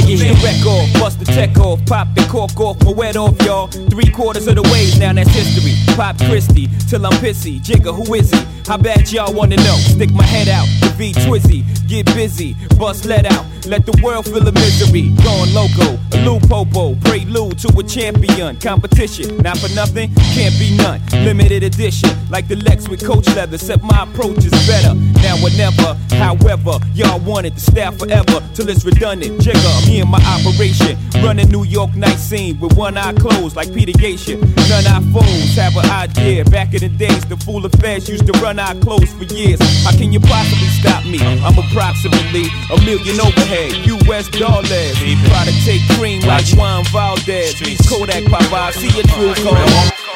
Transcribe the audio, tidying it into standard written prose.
Get the wreck off, bust the tech off, pop the cork off, my wet off, y'all. 3/4 of the way, now that's history. Pop Christie, till I'm pissy. Jigga, who is he? How bad y'all wanna know? Stick my head out, the V Twizzy. Get busy, bust let out. Let the world feel the misery. Going loco, a Lou Popo. Prelude to a champion. Competition, not for nothing, can't be none. Limited edition, like the Lex with Coach Leather. Except my approach is better, now or never. However, y'all wanted to stay forever till it's redundant. Jigga, me and my operation. Running New York night scene with one eye closed like Peter Gatien. None our foes have an idea. Back in the days, the fool affairs used to run our clothes for years. How can you possibly stop me? I'm approximately $1 million overhead. U.S. dollars. Try to take cream like Juan Valdez. Kodak Papa, see your true color.